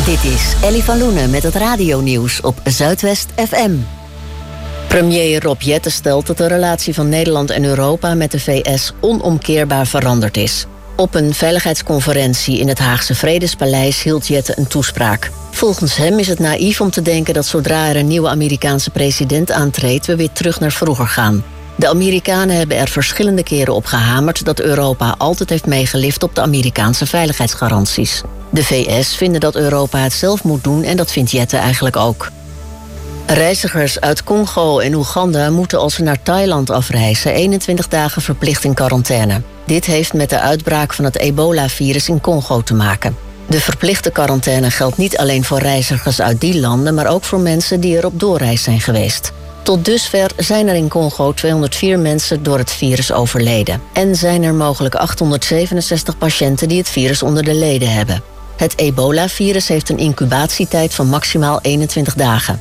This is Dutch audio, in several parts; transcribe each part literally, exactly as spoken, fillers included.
Dit is Ellie van Loenen met het radionieuws op Zuidwest F M. Premier Rob Jetten stelt dat de relatie van Nederland en Europa met de V S onomkeerbaar veranderd is. Op een veiligheidsconferentie in het Haagse Vredespaleis hield Jetten een toespraak. Volgens hem is het naïef om te denken dat zodra er een nieuwe Amerikaanse president aantreedt, we weer terug naar vroeger gaan. De Amerikanen hebben er verschillende keren op gehamerd dat Europa altijd heeft meegelift op de Amerikaanse veiligheidsgaranties. De V S vinden dat Europa het zelf moet doen en dat vindt Jetten eigenlijk ook. Reizigers uit Congo en Oeganda moeten als ze naar Thailand afreizen eenentwintig dagen verplicht in quarantaine. Dit heeft met de uitbraak van het ebola-virus in Congo te maken. De verplichte quarantaine geldt niet alleen voor reizigers uit die landen, maar ook voor mensen die er op doorreis zijn geweest. Tot dusver zijn er in Congo tweehonderdvier mensen door het virus overleden. En zijn er mogelijk achthonderdzevenenzestig patiënten die het virus onder de leden hebben. Het ebola-virus heeft een incubatietijd van maximaal eenentwintig dagen.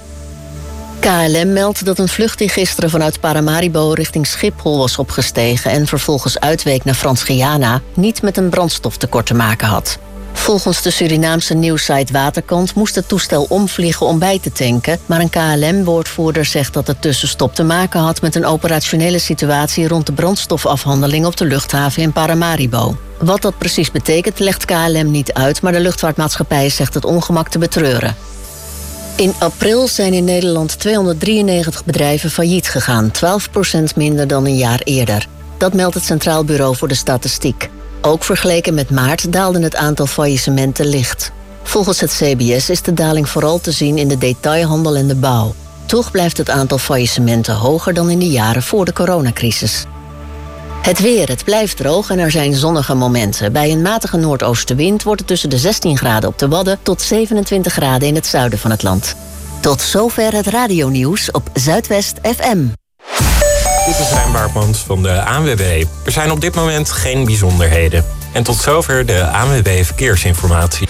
K L M meldt dat een vlucht die gisteren vanuit Paramaribo richting Schiphol was opgestegen en vervolgens uitweek naar Frans-Guyana niet met een brandstoftekort te maken had. Volgens de Surinaamse nieuwssite Waterkant moest het toestel omvliegen om bij te tanken, maar een K L M-woordvoerder zegt dat de tussenstop te maken had met een operationele situatie rond de brandstofafhandeling op de luchthaven in Paramaribo. Wat dat precies betekent legt K L M niet uit, maar de luchtvaartmaatschappij zegt het ongemak te betreuren. In april zijn in Nederland tweehonderddrieënnegentig bedrijven failliet gegaan, twaalf procent minder dan een jaar eerder. Dat meldt het Centraal Bureau voor de Statistiek. Ook vergeleken met maart daalde het aantal faillissementen licht. Volgens het C B S is de daling vooral te zien in de detailhandel en de bouw. Toch blijft het aantal faillissementen hoger dan in de jaren voor de coronacrisis. Het weer, het blijft droog en er zijn zonnige momenten. Bij een matige noordoostenwind wordt het tussen de zestien graden op de Wadden tot zevenentwintig graden in het zuiden van het land. Tot zover het radionieuws op Zuidwest F M. Dit is Rijn Baartmans van de A N W B. Er zijn op dit moment geen bijzonderheden. En tot zover de A N W B Verkeersinformatie.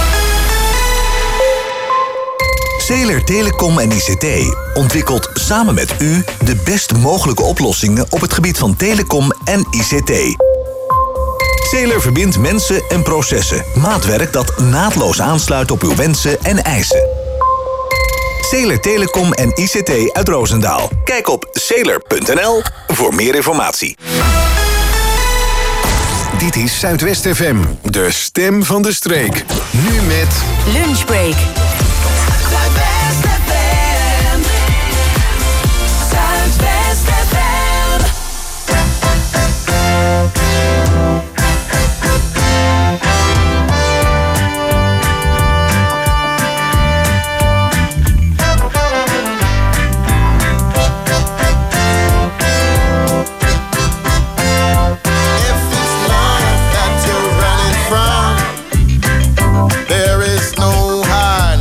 Zeeler Telecom en I C T ontwikkelt samen met u de best mogelijke oplossingen op het gebied van telecom en I C T. Zeeler verbindt mensen en processen. Maatwerk dat naadloos aansluit op uw wensen en eisen. Zeeler Telecom en I C T uit Roosendaal. Kijk op zeeler punt n l voor meer informatie. Dit is Zuidwest F M, de stem van de streek. Nu met Lunchbreak. Zuidwest F M. Zuidwest F M. there is no high.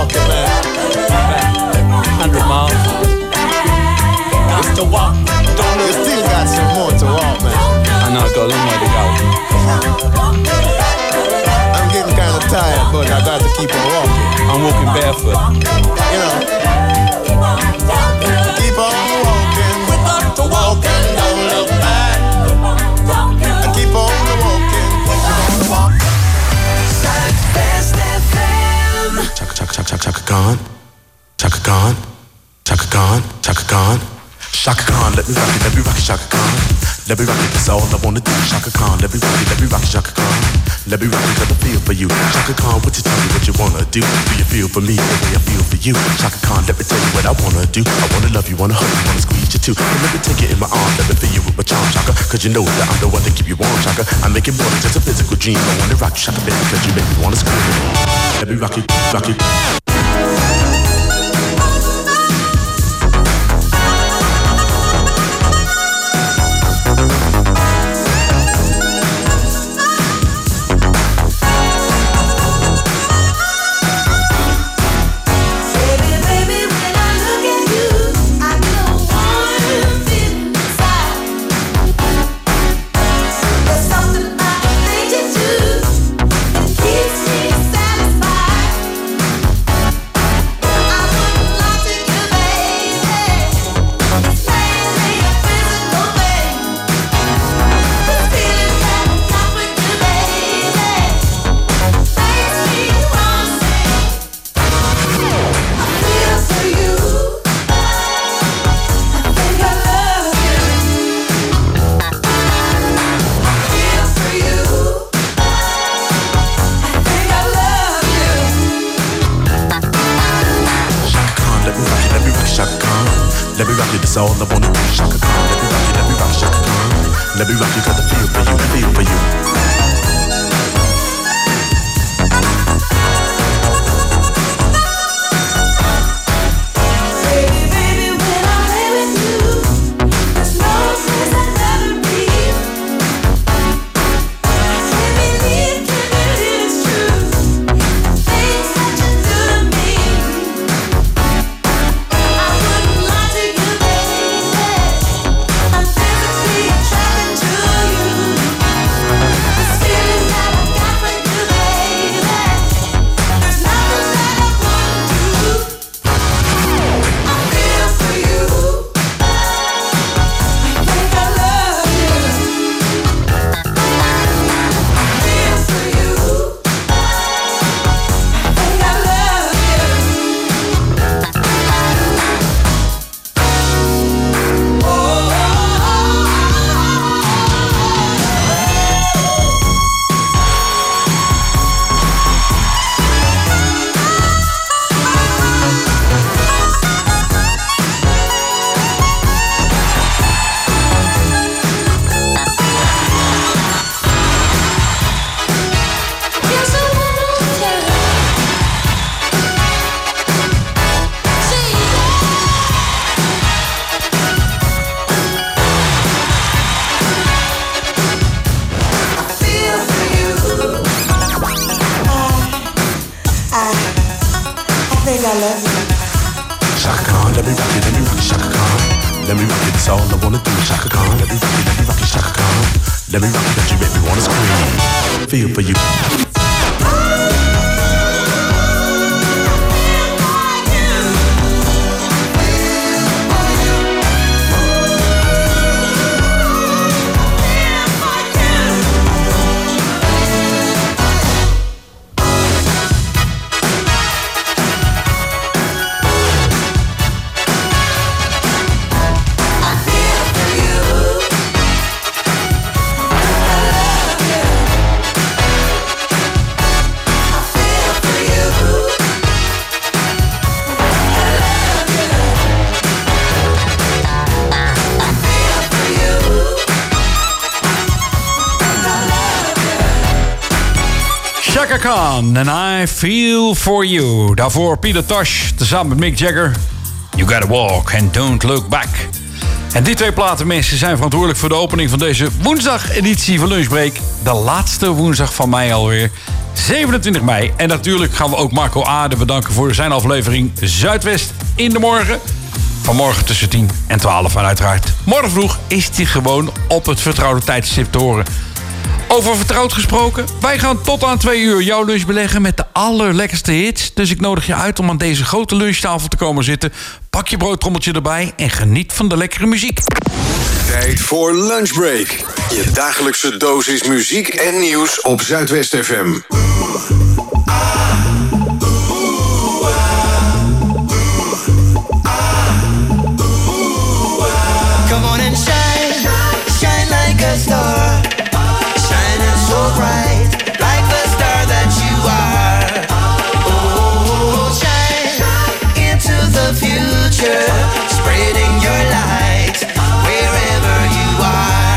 walk it, man. Hundred miles. It's the walk. Don't you still got some more to walk, man? I know, I got a long way to go. I'm getting kind of tired, but I got to keep on walking. I'm walking barefoot. You know. Keep on walking. We got to walk and don't look back. And keep on walking. Walk. Chaka chaka chaka chaka chaka Khan, Chaka Khan, Chaka Khan, Chaka Khan, Chaka Khan. Let me rock it, let me rock it, Chaka Khan. Let me rock it, that's all I wanna do. Chaka Khan, let me rock it, let me rock it, Chaka Khan. Let me rock it, got the feel for you. Chaka Khan, what you tell me what you wanna do? Do you feel for me the way I feel for you? Chaka Khan, let me tell you what I wanna do. I wanna love you, wanna hug you, wanna squeeze you too. And let me take it in my arms, let me feel you with my charm, Chaka. Cause you know that I'm the one to keep you warm, Chaka. I make it more than just a physical dream. I wanna rock you, Chaka, baby, cause you make me wanna scream. Let me rock it, rock it. That's all I wanna do, Chaka Khan. Let me rock you, let me rock you, Chaka Khan. Let me rock you, got the feel for you, feel for you. Feel for you. Chaka Khan en I Feel For You. Daarvoor Peter Tosh, tezamen met Mick Jagger. You Gotta Walk and Don't Look Back. En die twee platen, mensen, zijn verantwoordelijk voor de opening van deze woensdag-editie van Lunchbreak. De laatste woensdag van mei alweer. zevenentwintig mei. En natuurlijk gaan we ook Marco Aarde bedanken voor zijn aflevering Zuidwest in de morgen. Vanmorgen tussen tien en twaalf. En uiteraard morgen vroeg is hij gewoon op het vertrouwde tijdstip te horen. Over vertrouwd gesproken, wij gaan tot aan twee uur jouw lunch beleggen met de allerlekkerste hits. Dus ik nodig je uit om aan deze grote lunchtafel te komen zitten. Pak je broodtrommeltje erbij en geniet van de lekkere muziek. Tijd voor Lunchbreak. Je dagelijkse dosis muziek en nieuws op Zuidwest F M. Come on and shine, shine like a star. Shining so bright, like the star that you are. Oh, shine into the future, spreading your light wherever you are.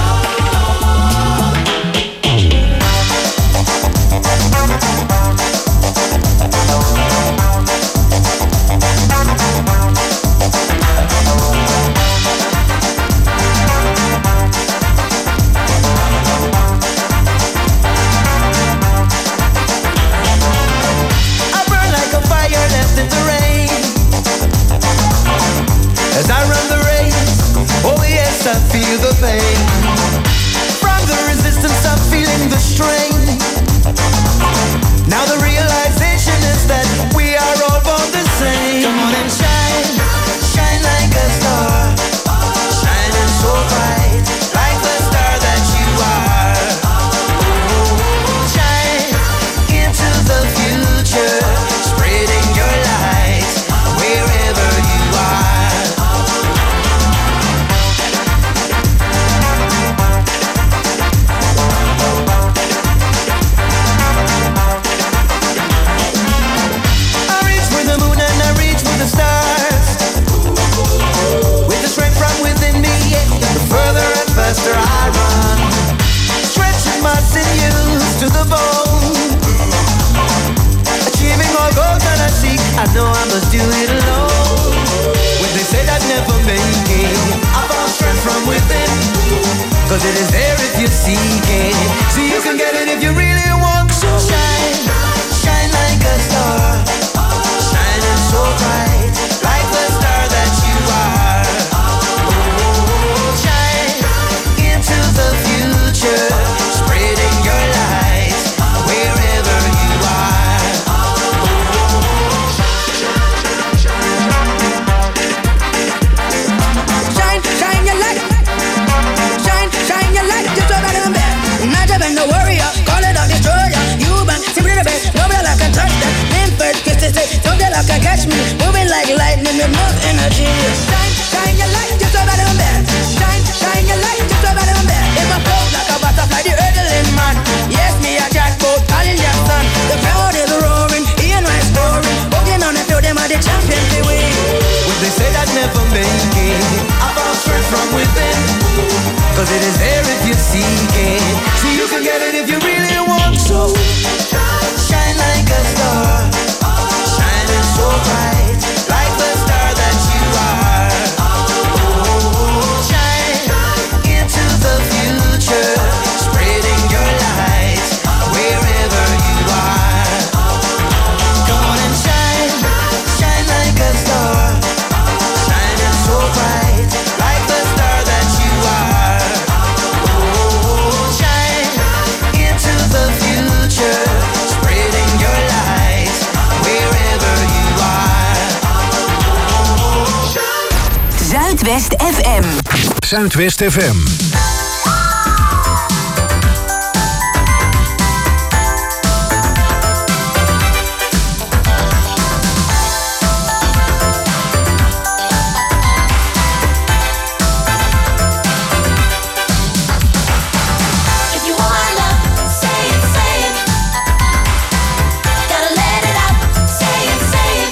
In the rain, as I run the race, oh yes, I feel the pain. From the resistance, I'm feeling the strain. Now the realization is that we are all born the same. Come on and shine, shine like a star, shining so bright, like the star that you are. Oh, shine into the future, spreading your light wherever you are. I reach for the moon and I reach for the stars. With the strength from within me, yeah, the further and faster I run. Stretching my sinews to the bone, achieving all goals that I seek. I know I must do it alone. When they say that never make it, I found strength from within. Cause it is there if you seek it. So you can get it if you really want to. Shine, shine like a star, shining so bright, like the star that you are. Oh, shine into the future, spreading your light wherever you are. Shine, shine your light. Shine, shine your light. Just over them bed. Not even no warrior. Call it a destroyer. You bang, simply the best. Nobody like can touch that. Name first, kiss to say. Nobody like can catch me. Moving like lightning, enough energy. Shine, shine your light. Just over them bed. Shine, shine your light. Just over them bed. In my flow like a butterfly, the hurdling man. Yes, me a jackpot, calling your son. The crowd is roaring. Hear my story. Walking on the field, them are the champions they win. When they say that never make it, I found strength from within. Cause it is there if you seek it. So you can get it if you really want to. Shine like a star, shining so bright, like the star that you are. Oh, shine into the future, spreading your light wherever you are. Come on and shine, shine like a star, shining so bright, like the star that you are. Oh, shine into the future, spreading your light wherever you are. Zuidwest F M. Zuidwest F M. If you want love, say it, say it. Gotta let it out, say it, say it,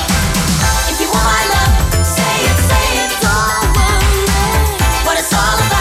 yeah. If you want love, say it, say it. Don't worry what it's all about.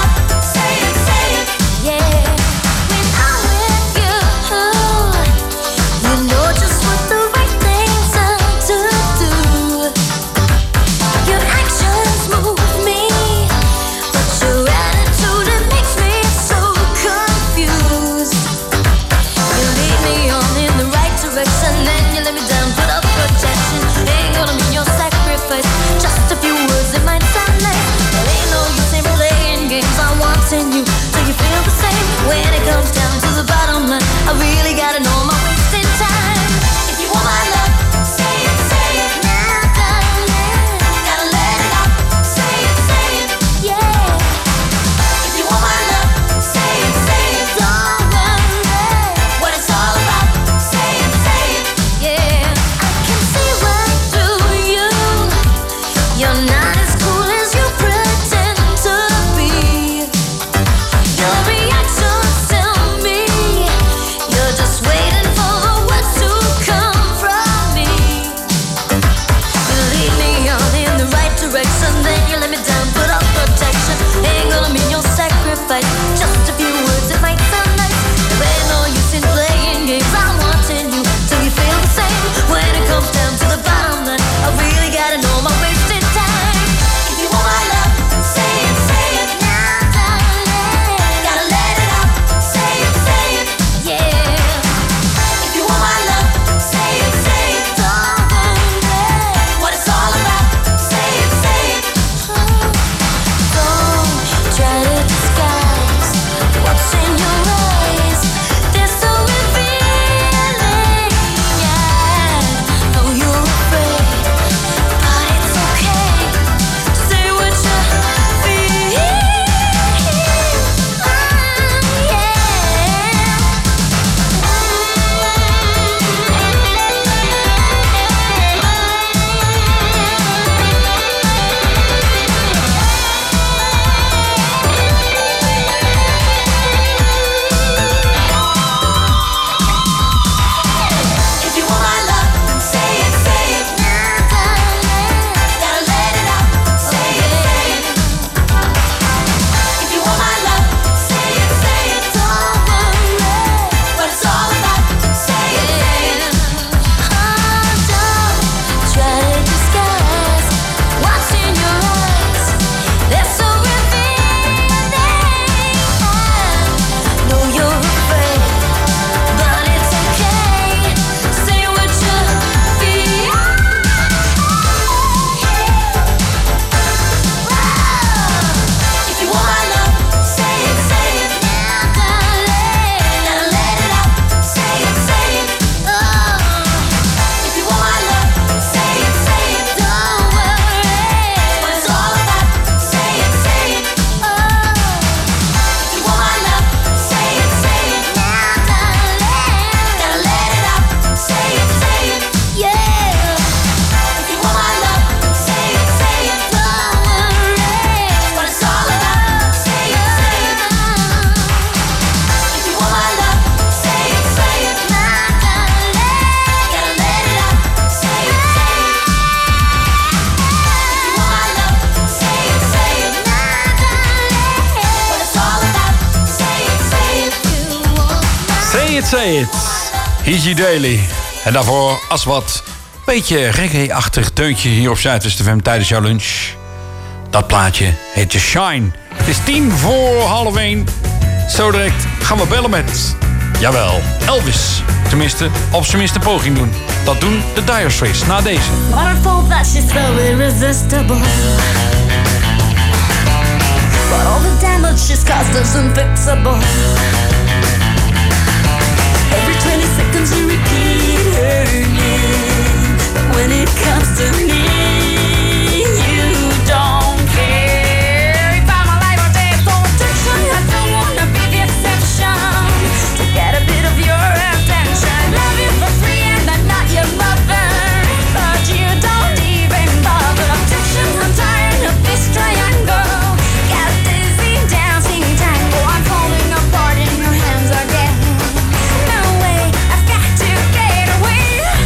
Say It. Easy Daily. En daarvoor als wat beetje reggae-achtig deuntje hier op Zuidwest F M tijdens jouw lunch. Dat plaatje heet je Shine. Het is tien voor half één. Zo direct gaan we bellen met, jawel, Elvis. Tenminste, op zijn minste poging doen. Dat doen de Dire Straits na deze. Waterfall that she's so irresistible. But all the damage she's caused is unfixable. Every twenty seconds you repeat her name. But when it comes to me, you don't care. If I'm alive or dead, for protection, I don't wanna be the exception. To get a bit of your attention. Love you for free and I'm not your mother. But you don't even bother. Objection, I'm tired of this triangle. Got dizzy dancing tango. I'm falling apart in your hands again. No way, I've got to get away.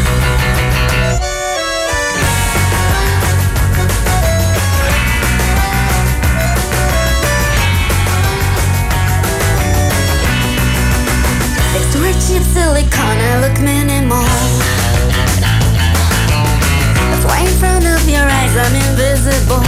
Next to her cheap silicone, I look minimal. That's why in front of your eyes I'm invisible.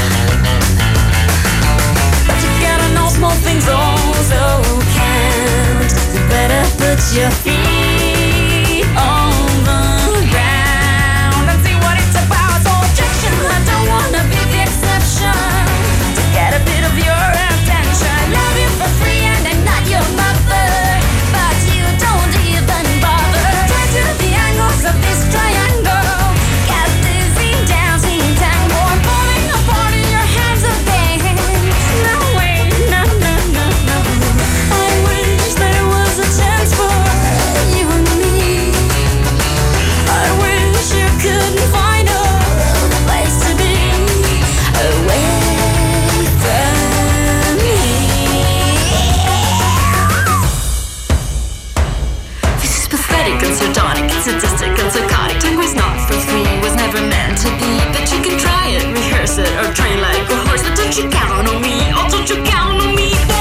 But you gotta know small things also count. You better put your feet on the ground and see what it's about. So objection, I don't wanna be the exception. To get a bit of your attention. I love you for free and I'm not your mother. But you don't even bother. Try to the angles of this triangle. Got dizzy dancing tango. I'm falling apart in your hands again. No way, no, no, no, no. I wish there was a chance for you and me. I wish you couldn't find a place to be away from me. This is pathetic and sardonic, and sadistic and psychotic. Tango's not for free, was never meant to be. But you can try it, rehearse it, or train like a horse. But don't you count on me, oh don't you count on me, boy.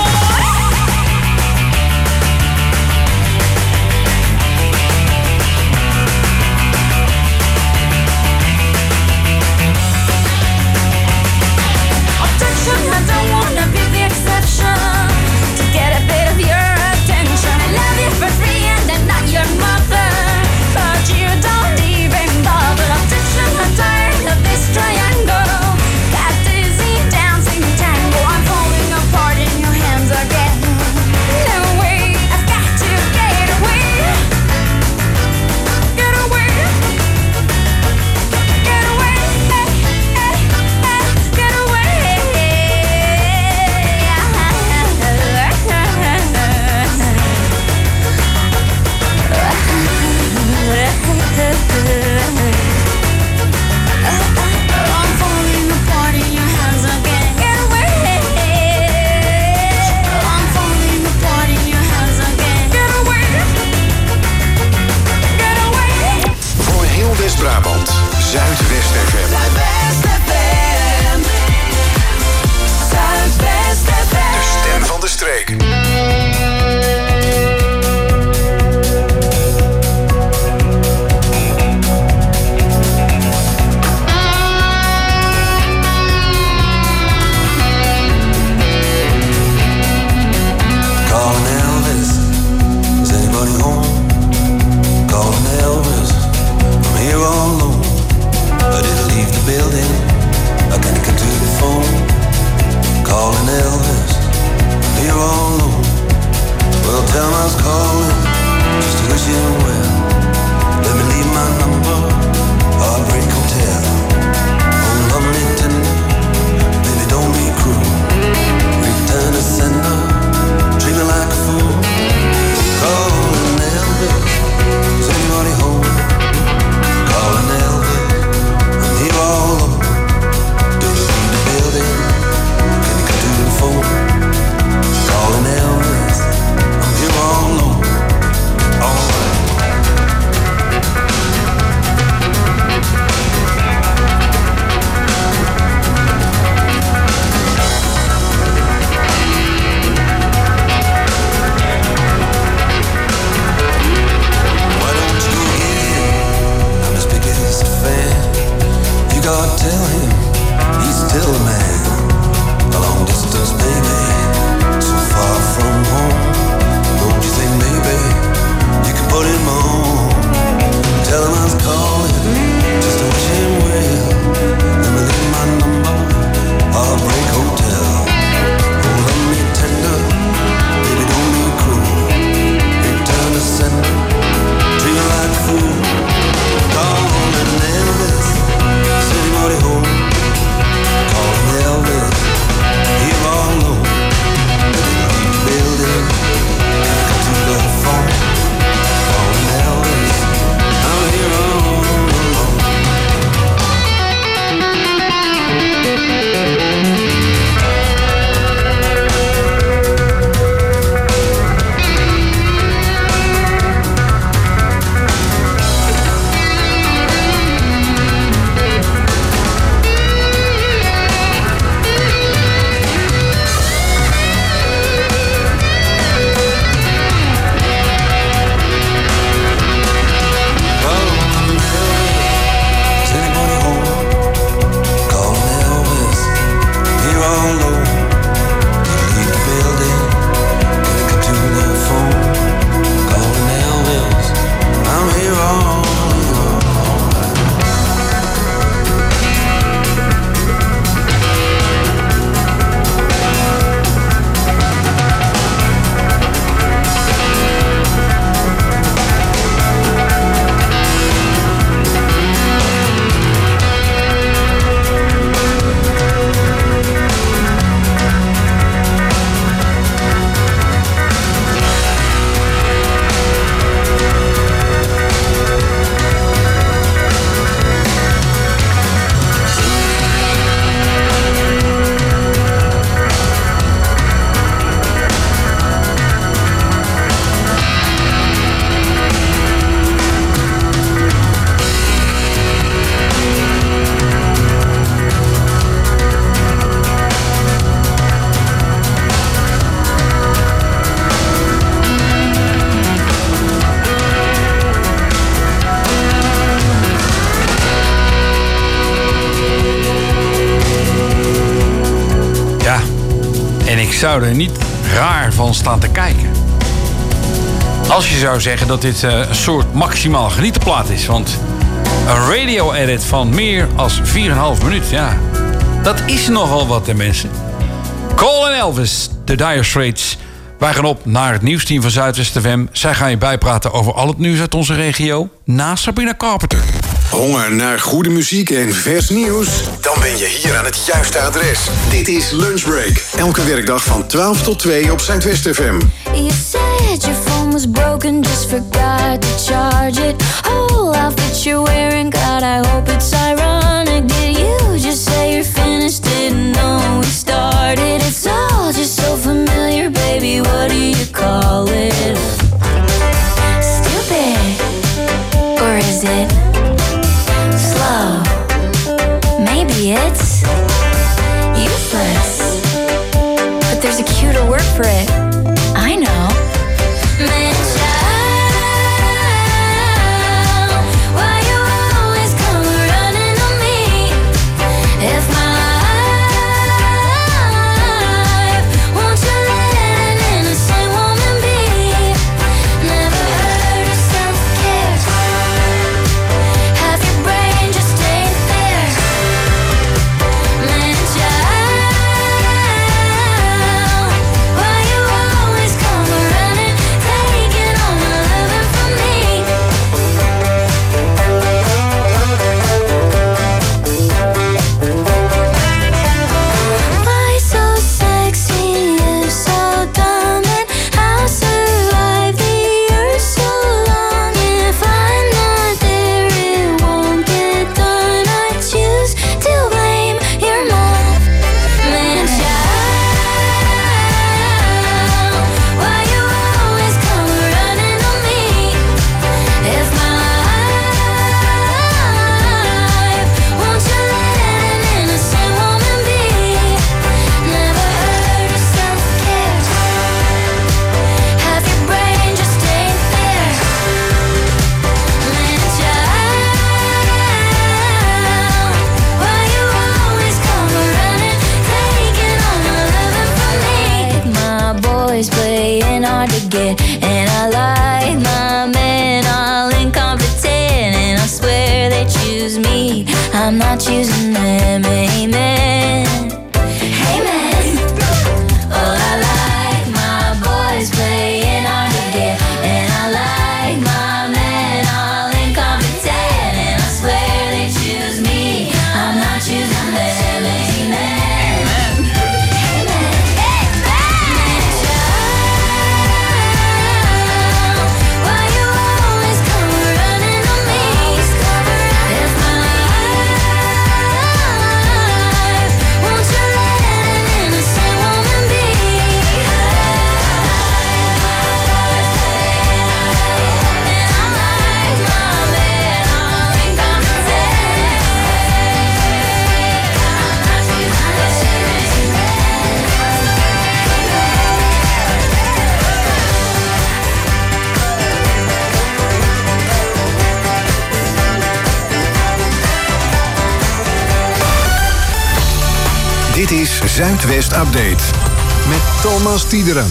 Objection, I don't wanna be the exception. To get a bit of your attention. I love you for free and I'm not your mother. But you don't even bother. Objection, I'm tired of this triangle. Got dizzy dancing tango. I'm falling apart in your hands again. No way, I've got to get away. Get away. Get away. Get away. I'm falling apart in your hands again. Get away. I'm falling apart in your hands again. Get away. Get away. Voor heel West-Brabant, Zuidwest F M. Zuidwest F M. Zuidwest F M. De stem van de streek. Calling Elvis, is anybody home? Calling Elvis, I'm here all alone. I didn't leave the zou er niet raar van staan te kijken. Als je zou zeggen dat dit uh, een soort maximaal genietenplaat is. Want een radio-edit van meer dan vier komma vijf minuut, ja, dat is nogal wat, hè, mensen. Cole en Elvis, de Dire Straits. Wij gaan op naar het nieuwsteam van Zuidwest F M. Zij gaan je bijpraten over al het nieuws uit onze regio. Na Sabrina Carpenter. Honger naar goede muziek en vers nieuws? Dan ben je hier aan het juiste adres. Dit is Lunchbreak. Elke werkdag van twaalf tot twee op Zuidwest F M. You said your phone was broken, just forgot to charge it. Oh, outfit you're wearing, God, I hope it's ironic. Did you just say you're finished? Didn't know we started. It's all just so familiar, baby. What do you call it? Stupid, or is it slow? Maybe it's useless, but there's a cuter word for it. I know. Man, child, why you always come running on me? If my life, won't you let an innocent woman be? Never heard of self-care. Half your brain just ain't there. Man, child, why you always come running, taking all my loving from me? Why so sexy, you so dumb, and how survive the earth so long? If I'm not there, it won't get done. I choose to blame your mom. Man, child, why you always come running on me? If my life, won't you let an innocent woman be? Never heard of self-care. Half your brain just ain't there. Man, child, why you always come running, taking all my loving from me? My boys playing hard to get, and I like my men all incompetent, and I swear they choose me, I'm not choosing them. Amen. Amen. Oh, I like my boys playing hard to get, and I like my men all incompetent, and I swear they choose me, I'm not choosing them. Amen. Amen. Man, child, why you always come running on me? If my life, won't you let an innocent woman be? And I like my men all incompetent. I'm not choosing Dit is Zuidwest Update met Thomas Tiederen.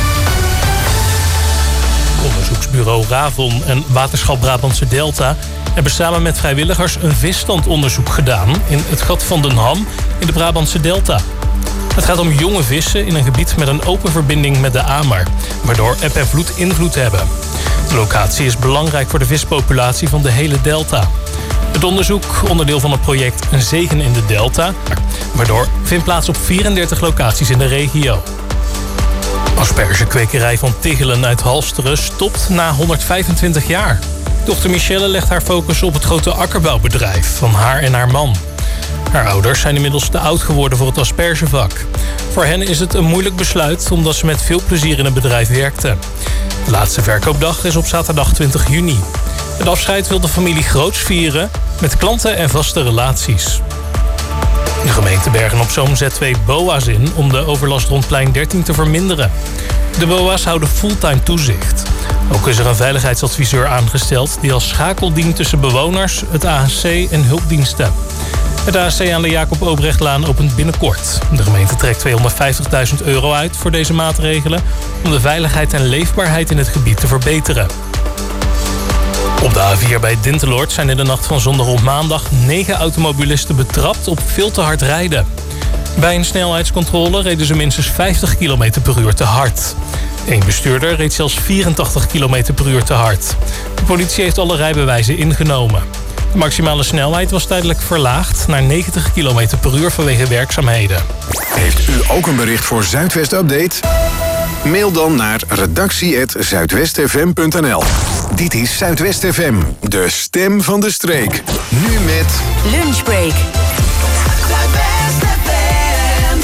Onderzoeksbureau Ravon en Waterschap Brabantse Delta hebben samen met vrijwilligers een visstandonderzoek gedaan in het gat van Den Ham in de Brabantse Delta. Het gaat om jonge vissen in een gebied met een open verbinding met de Amer, waardoor eb en vloed invloed hebben. De locatie is belangrijk voor de vispopulatie van de hele delta. Het onderzoek, onderdeel van het project Een Zegen in de Delta, waardoor vindt plaats op vierendertig locaties in de regio. Aspergekwekerij van Tichelen uit Halsteren stopt na honderdvijfentwintig jaar. Dochter Michelle legt haar focus op het grote akkerbouwbedrijf van haar en haar man. Haar ouders zijn inmiddels te oud geworden voor het aspergevak. Voor hen is het een moeilijk besluit omdat ze met veel plezier in het bedrijf werkten. De laatste verkoopdag is op zaterdag twintig juni. Het afscheid wil de familie groots vieren met klanten en vaste relaties. De gemeente Bergen-op-Zoom zet twee B O A's in om de overlast rond plein dertien te verminderen. De B O A's houden fulltime toezicht. Ook is er een veiligheidsadviseur aangesteld die als schakel dient tussen bewoners, het A N C en hulpdiensten. Het A C aan de Jacob Obrechtlaan opent binnenkort. De gemeente trekt tweehonderdvijftigduizend euro uit voor deze maatregelen om de veiligheid en leefbaarheid in het gebied te verbeteren. Op de A vier bij Dinteloord zijn in de nacht van zondag op maandag negen automobilisten betrapt op veel te hard rijden. Bij een snelheidscontrole reden ze minstens vijftig kilometer per uur te hard. Eén bestuurder reed zelfs vierentachtig kilometer per uur te hard. De politie heeft alle rijbewijzen ingenomen. De maximale snelheid was tijdelijk verlaagd naar negentig kilometer per uur vanwege werkzaamheden. Heeft u ook een bericht voor Zuidwest Update? Mail dan naar redactie at zuidwestfm punt n l. Dit is Zuidwest F M, de stem van de streek. Nu met Lunchbreak. Zuidwest F M.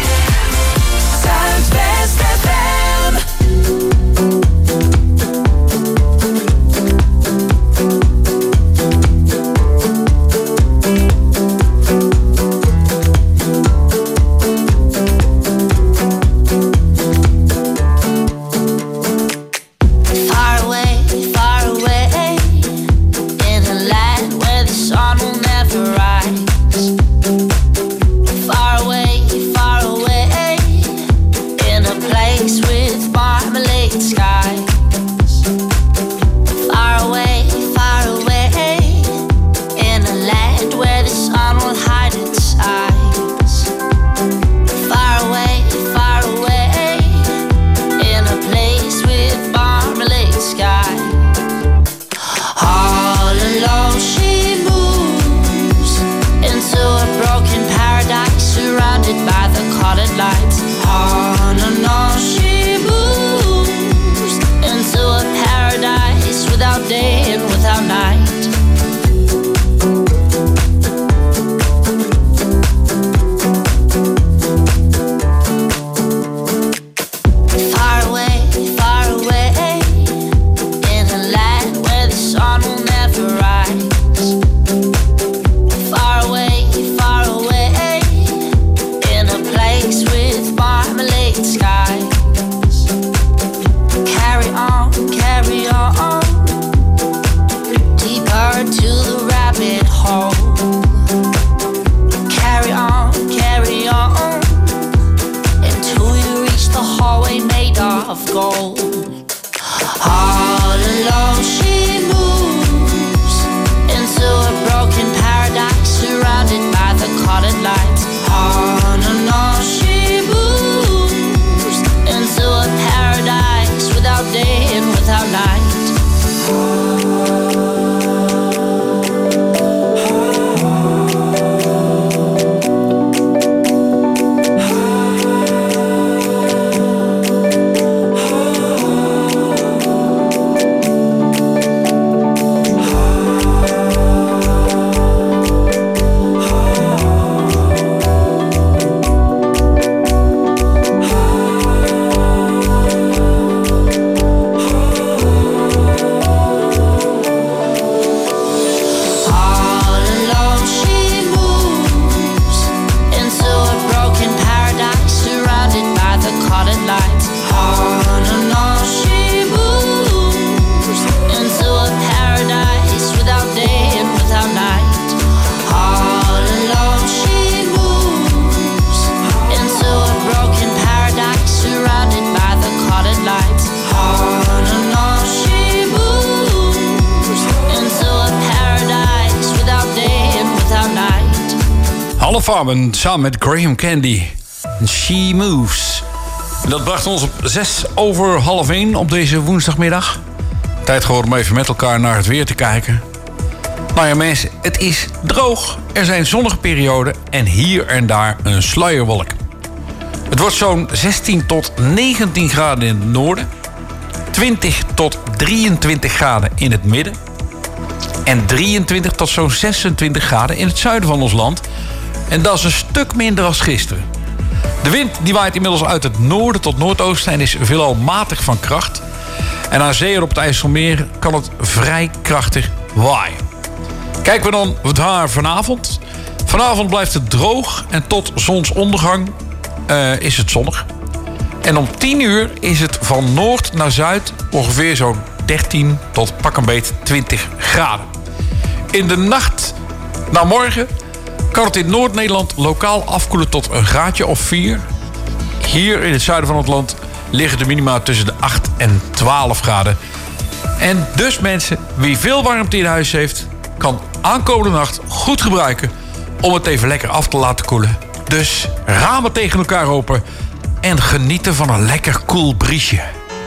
Zuidwest F M. Farben samen met Graham Candy. She Moves. Dat bracht ons op zes over half één op deze woensdagmiddag. Tijd geworden om even met elkaar naar het weer te kijken. Nou ja mensen, het is droog. Er zijn zonnige perioden en hier en daar een sluierwolk. Het wordt zo'n zestien tot negentien graden in het noorden. twintig tot drieëntwintig graden in het midden. En drieëntwintig tot zo'n zesentwintig graden in het zuiden van ons land. En dat is een stuk minder als gisteren. De wind die waait inmiddels uit het noorden tot noordoosten en is veelal matig van kracht. En aan zee en op het IJsselmeer kan het vrij krachtig waaien. Kijken we dan naar vanavond. Vanavond blijft het droog en tot zonsondergang uh, is het zonnig. En om tien uur is het van noord naar zuid ongeveer zo'n dertien tot pak een beet twintig graden. In de nacht naar morgen kan het in Noord-Nederland lokaal afkoelen tot een graadje of vier. Hier in het zuiden van het land liggen de minima tussen de acht en twaalf graden. En dus mensen, wie veel warmte in huis heeft, kan aankomende nacht goed gebruiken om het even lekker af te laten koelen. Dus ramen tegen elkaar open en genieten van een lekker koel briesje.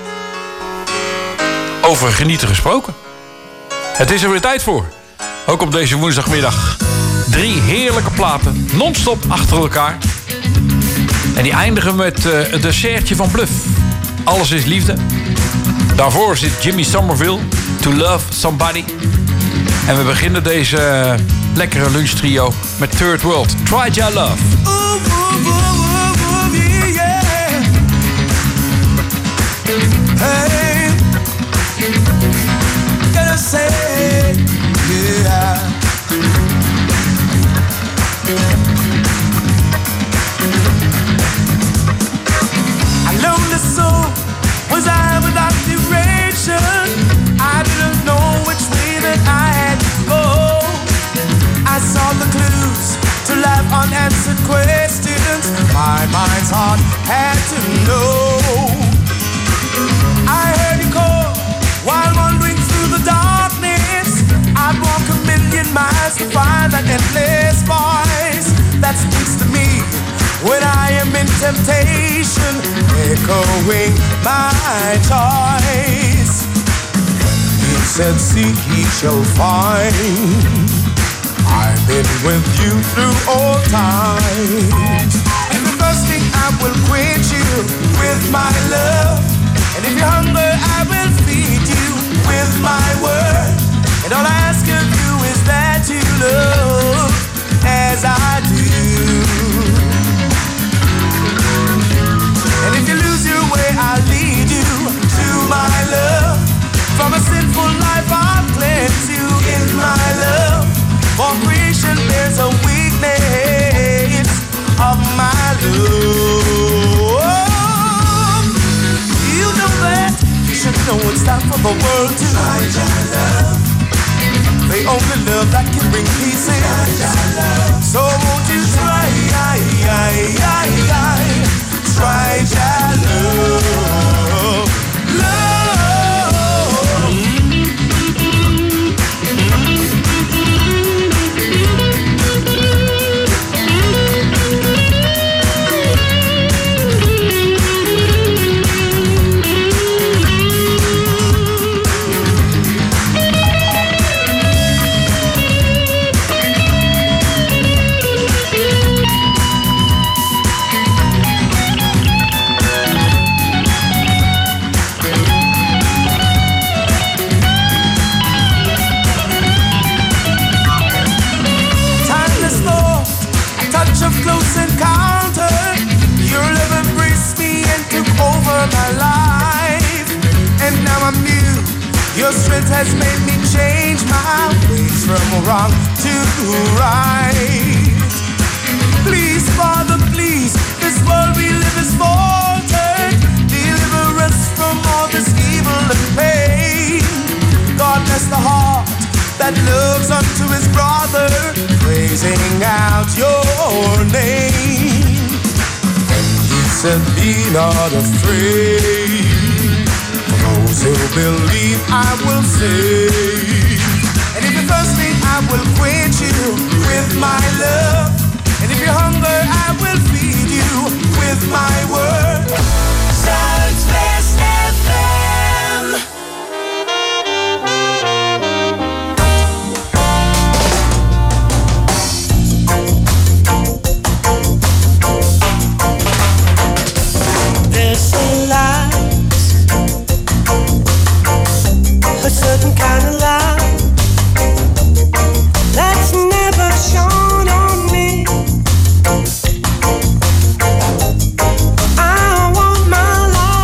Over genieten gesproken. Het is er weer tijd voor. Ook op deze woensdagmiddag. Drie heerlijke platen, non-stop achter elkaar. En die eindigen met uh, een dessertje van Bluff. Alles is liefde. Daarvoor zit Jimmy Somerville, To Love Somebody. En we beginnen deze uh, lekkere lunchtrio met Third World, Try Your Love. Hey, gotta say, yeah. I lonely soul, was I without direction? I didn't know which way that I had to go. I saw the clues to life unanswered questions. My mind's heart had to know. I heard you call while wandering through the darkness. I'd walk a million miles to find that endless voice that speaks to me when I am in temptation, echoing my choice. He said, seek, ye shall find. I've been with you through all times. And the first thing I will quench you with my love. And if you're hungry, I will feed you with my word. And all I ask of you is that you love as I do. And if you lose your way, I'll lead you to my love. From a sinful life, I'll cleanse you in my love. For creation, there's a weakness of my love. You know that, you should know it's time for the world to try your love. The only love that can bring peace in. So won't you try, try your love, love. Of close encounter, your love embraced me and took over my life. And now I'm new. Your strength has made me change my ways from wrong to right. Please, Father, please, this world we live is faltered. Deliver us from all this evil and pain. God bless the heart that loves unto his brother, praising out your name. And he said, be not afraid, for those who believe I will save. And if you're thirsty, I will quench you with my love. And if you're hungry, I will feed you with my word. Zuidwest F M. There's a light, a certain kind of light that's never shone on me. I want my life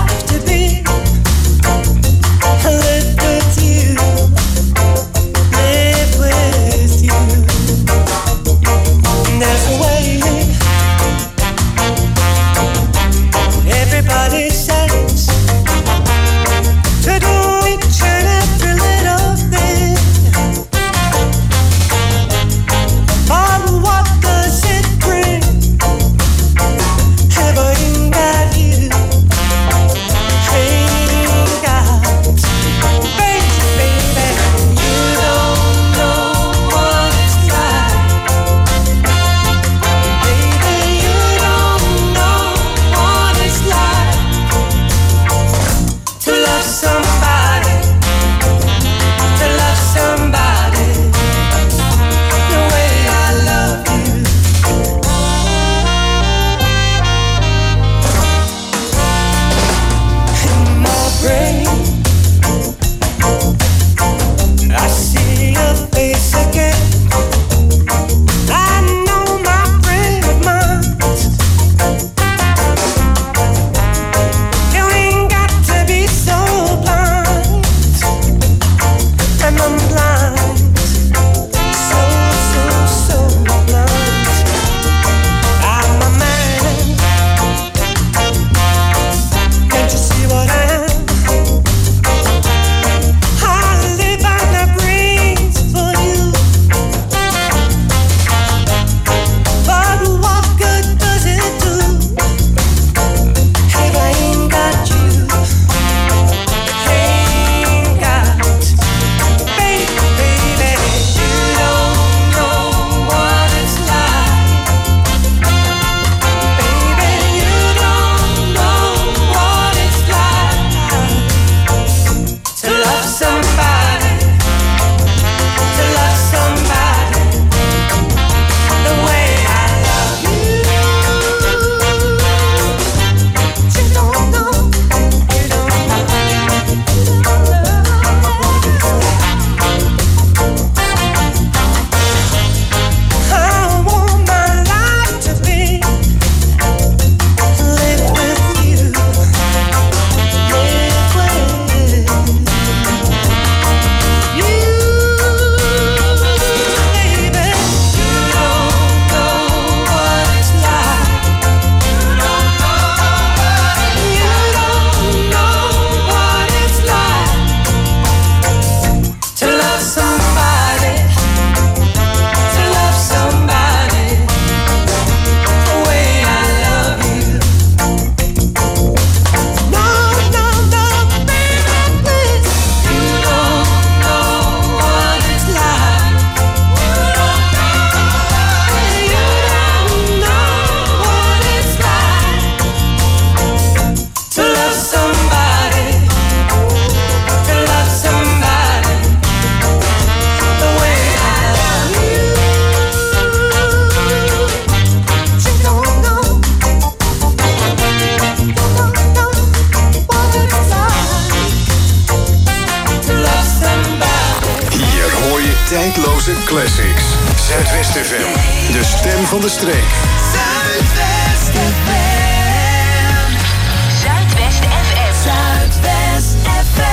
tijdloze classics. Zuidwest F M, de stem van de streek. Zuidwest F M. Zuidwest F M. Zuidwest F M.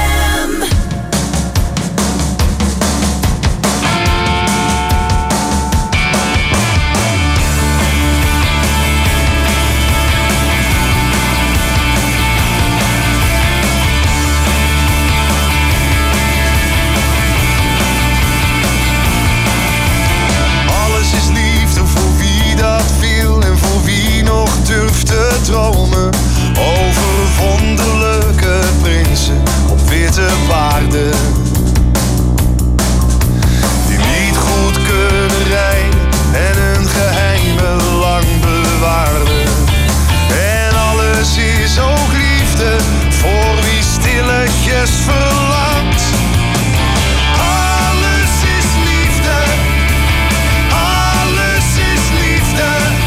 Durf te dromen over wonderlijke prinsen op witte paarden, die niet goed kunnen rijden en hun geheimen lang bewaarden. En alles is ook liefde voor wie stilletjes verlangt. Alles is liefde, alles is liefde.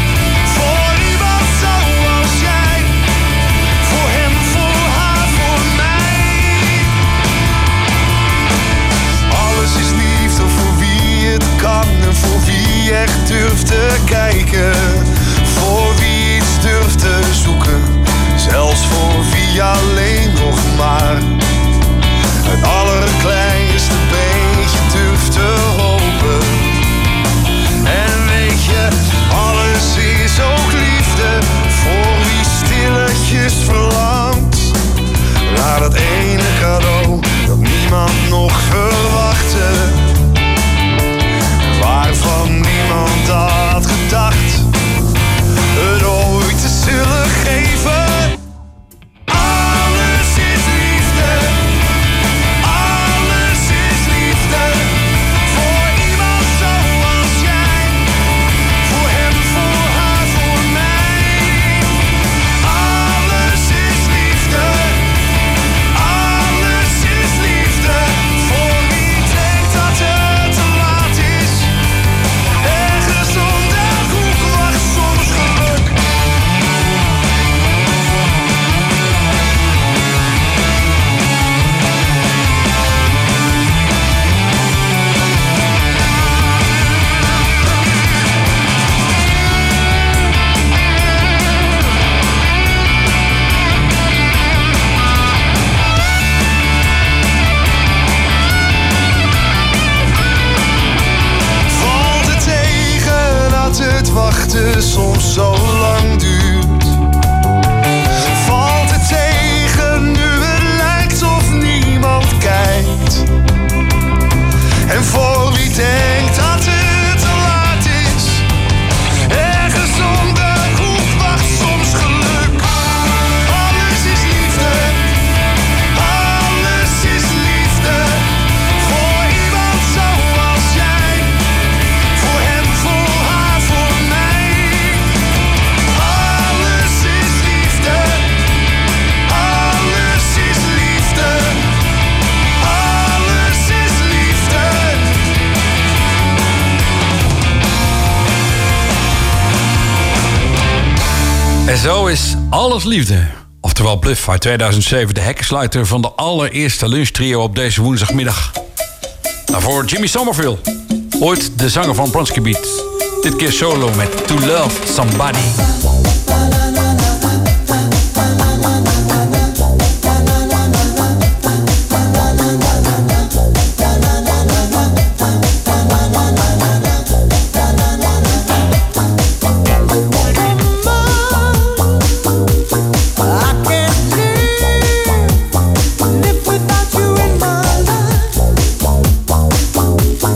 En voor wie echt durft te kijken, voor wie iets durft te zoeken, zelfs voor wie alleen nog maar het allerkleinste beetje durft te hopen. En weet je, alles is ook liefde voor wie stilletjes verlangt naar dat ene cadeau dat niemand nog verwachtte, waarvan niemand had gedacht het ooit te zullen geven. Alles is liefde, alles is liefde, voor iemand zoals jij, voor hem, voor haar, voor mij. Alles is liefde, alles is liefde, voor wie denkt dat het te laat is. Ergens onder hoek wacht soms geluk. Valt het tegen dat het wachten soms zo lang duurt? Valt het tegen nu het lijkt of niemand kijkt? En voor wie denkt dat het te laat is, ergens om de hoek wacht soms geluk. Alles is liefde, alles is liefde, voor iemand zoals jij, voor hem, voor haar, voor mij. Alles is liefde, alles is liefde, alles is liefde. En zo is alles liefde. Oftewel Bluff uit tweeduizend zeven, de hekkensluiter van de allereerste lunchtrio op deze woensdagmiddag. Daarvoor Jimmy Somerville, ooit de zanger van Bronski Beat. Dit keer solo met To Love Somebody.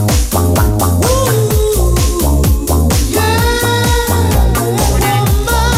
Ooh, yeah.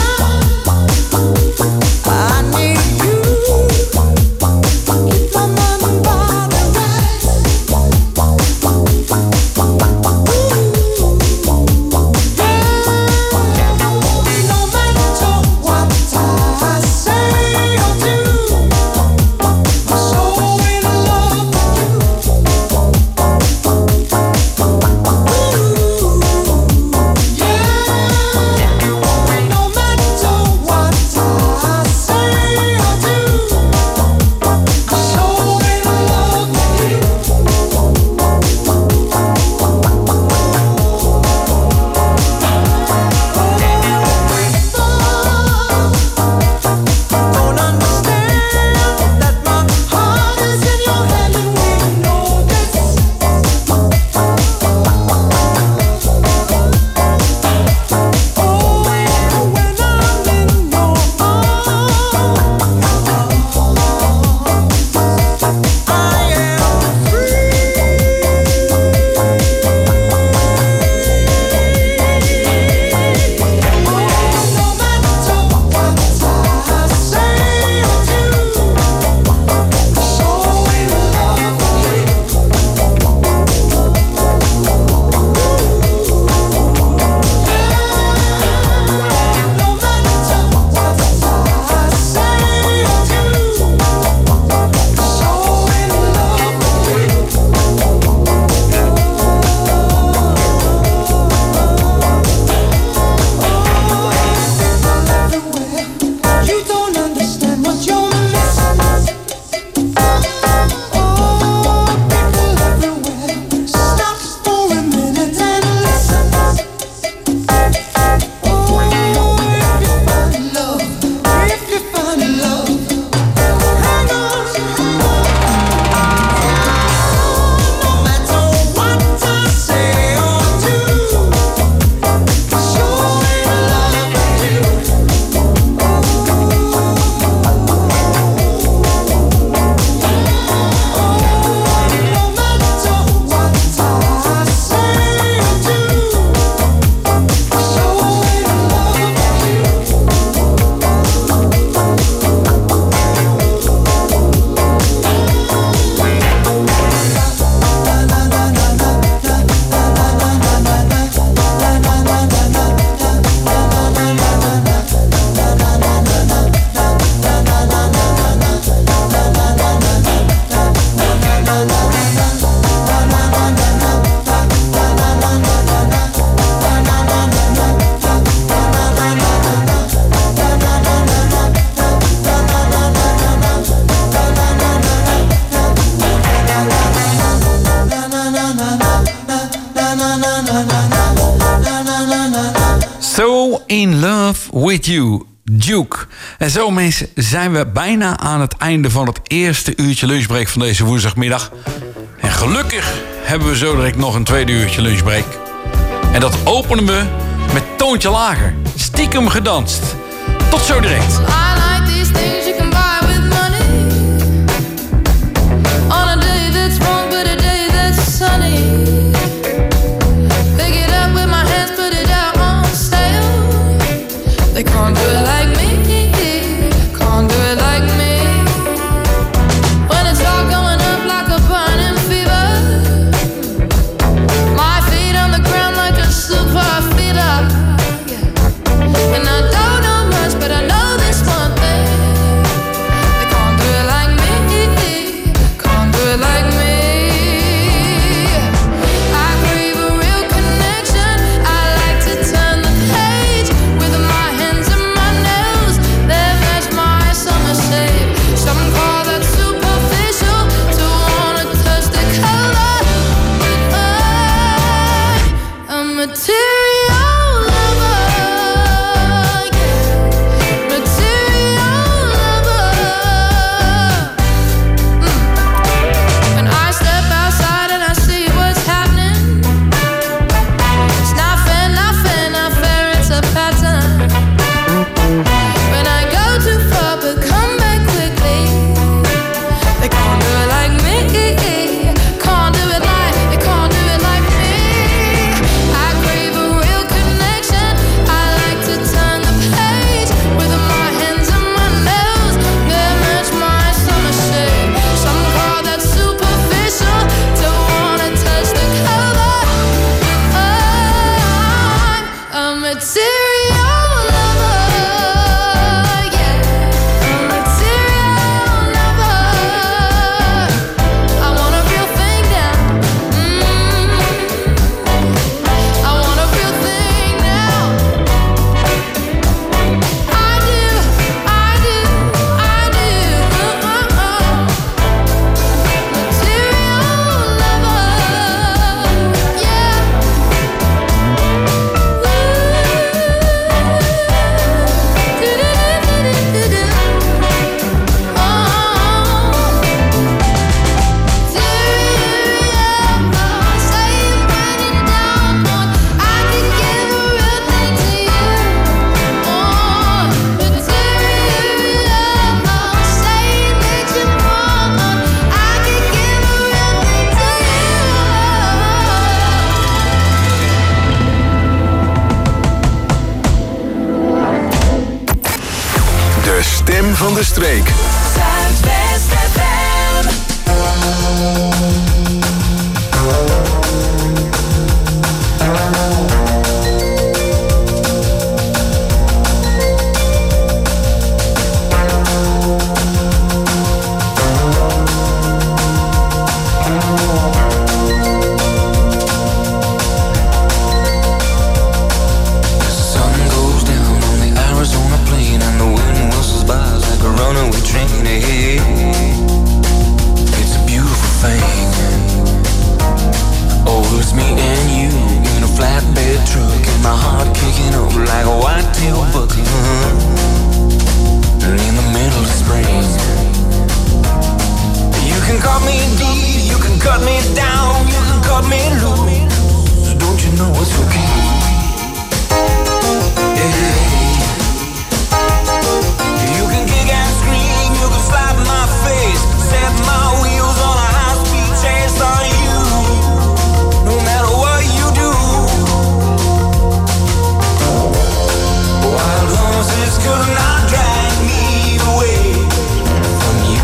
So in love with you, Duke. En zo mensen zijn we bijna aan het einde van het eerste uurtje lunchbreak van deze woensdagmiddag. En gelukkig hebben we zo direct nog een tweede uurtje lunchbreak. En dat openen we met Toontje Lager. Stiekem gedanst. Tot zo direct. They can't do it like me, can't do it like me. When it's all going up like a burning fever, my feet on the ground like a super feeder. And I don't know much, but I know this one thing. They can't do it like me, can't do it like me. I crave a real connection, I like to turn the page with my some call that superficial, to wanna touch the color. But I, a material lover, yeah. Material lover. Mm. When I step outside and I see what's happening, it's not fair, not fair, not fair, it's a pattern. When I go too far but come back quickly, they can't do it like me, can't do it like, they can't do it like me. I crave a real connection, I like to turn the page with my hands and my nails. They match my summer shade. Some call that superficial, don't wanna touch the color. I'm a material lover, yeah. A material lover. I want a real thing now. Mm. I want a real thing now. I do, I do, I do. Uh-uh. Material lover, yeah. De stem van de streek. Zuidwest F M. Runaway train ahead. It's a beautiful thing. Oh, it's me and you in a flatbed truck, and my heart kicking up like a white-tail buck. In the middle of spring, you can cut me deep, you can cut me down, you can cut me loose. Don't you know it's okay? Yeah. You can kick and scream, you can slap my face, set my wheels on a high-speed chase on you. No matter what you do, wild horses could not drag me away from you.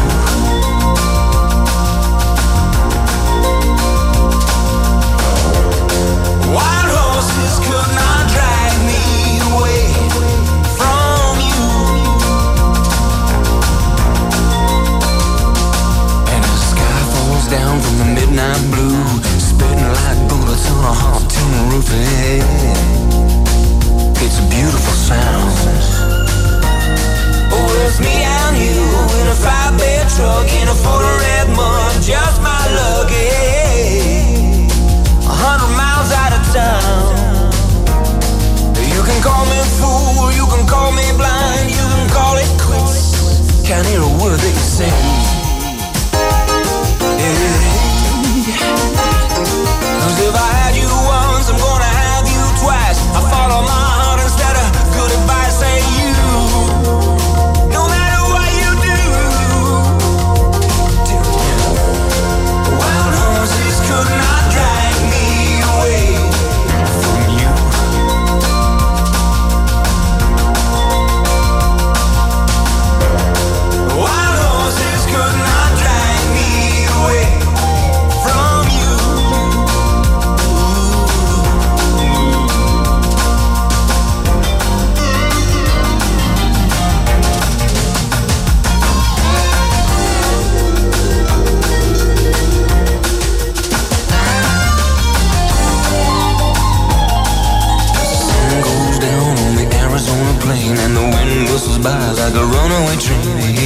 Wild horses could not drag me away from you. And the sky falls down from the midnight blue, spitting like bullets on a hot tin roof. It's a beautiful sound. Oh, it's me and you in a five-bed truck in a full of red mud, just my luck. A hundred miles out call me fool, you can call me blind, you can call it quits. Can't hear a word that you say. Cause if I had you once, I'm gonna have you twice. I follow my heart instead of good advice. Say you, no matter what you do, wild horses could not drag me away from you. Wild horses could not drag me away from you. Arizona plain and the wind whistles by like a runaway train.